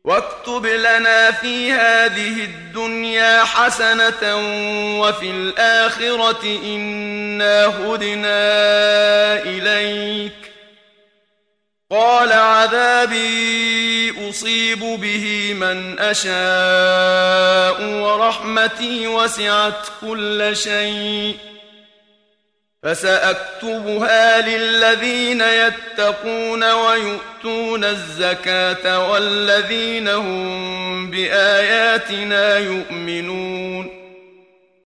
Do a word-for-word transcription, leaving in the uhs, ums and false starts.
واكتب لنا في هذه الدنيا حسنة وفي الآخرة إنا هدنا إليك. قال عذابي أصيب به من أشاء ورحمتي وسعت كل شيء فسأكتبها للذين يتقون ويؤتون الزكاة والذين هم بآياتنا يؤمنون.